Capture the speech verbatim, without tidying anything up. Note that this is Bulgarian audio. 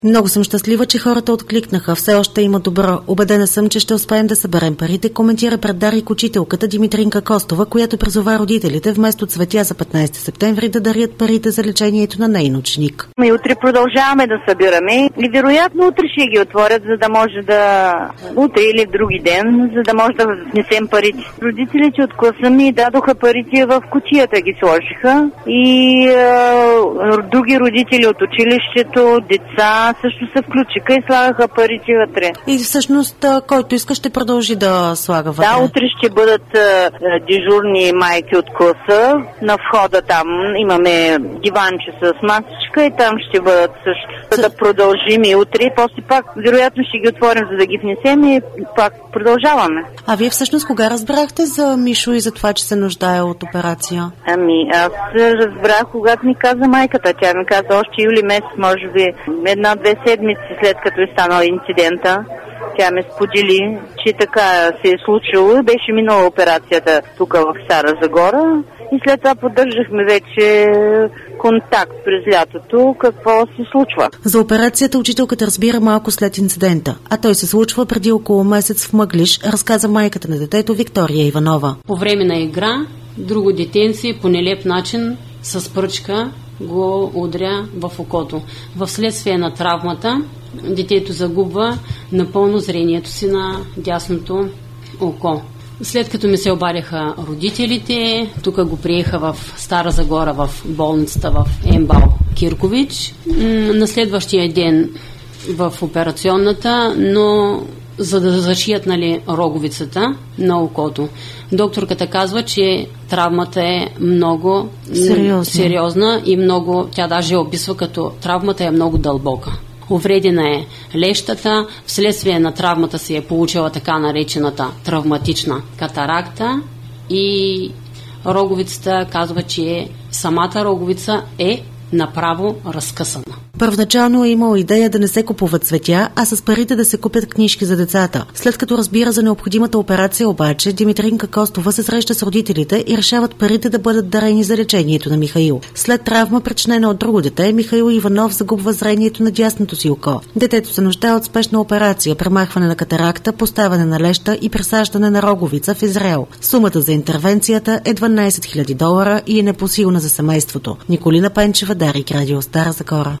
Много съм щастлива, че хората откликнаха. Все още има добро. Убедена съм, че ще успеем да съберем парите, коментира пред Дарик учителката Димитринка Костова, която призова родителите вместо цветя за петнайсети септември да дарят парите за лечението на нейн ученик. И утре продължаваме да събираме и вероятно утре ще ги отворят, за да може да... утре или в други ден, за да може да внесем парите. Родителите от класа ми дадоха парите в кутията, ги сложиха и е, други родители от училището, деца също се включиха и слагаха парите вътре. И всъщност, който иска, ще продължи да слага вътре? Да, утре ще бъдат а, дежурни майки от класа. На входа там имаме диванче с масичка и там ще бъдат също. За да продължим и утре. После пак, вероятно, ще ги отворим, за да ги внесем и пак продължаваме. А вие всъщност кога разбрахте за Мишо и за това, че се нуждае от операция? Ами, аз разбрах, когато ми каза майката. Тя ми каза още юли месец, може би една-две седмици след като е станал инцидента. Тя ме сподели, че така се е случило. Беше минала операцията тук в Стара Загора и след това поддържахме вече контакт през лятото, какво се случва. За операцията учителката разбира малко след инцидента, а той се случва преди около месец в Мъглиж, разказа майката на детето Виктория Иванова. По време на игра, друго детенце по нелеп начин с пръчка го удря в окото. В следствие на травмата детето загубва напълно зрението си на дясното око. След като ми се обадиха родителите, тук го приеха в Стара Загора, в болницата в Ембал Киркович. На следващия ден в операционната, но за да зашият, нали, роговицата на окото. Докторката казва, че травмата е много сериозна, сериозна и много, тя даже описва като травмата е много дълбока. Увредена е лещата, вследствие на травмата се е получила така наречената травматична катаракта и роговицата казва, че самата роговица е направо разкъсана. Първоначално е имал идея да не се купуват цветя, а с парите да се купят книжки за децата. След като разбира за необходимата операция обаче, Димитринка Костова се среща с родителите и решават парите да бъдат дарени за лечението на Михаил. След травма, причинена от друго дете, Михаил Иванов загубва зрението на дясното си око. Детето се нуждае от спешна операция, премахване на катаракта, поставяне на леща и пресаждане на роговица в Израел. Сумата за интервенцията е дванайсет хиляди долара и е непосилна за семейството. Николина Пенчева, Дарик, Радио Стара Загора.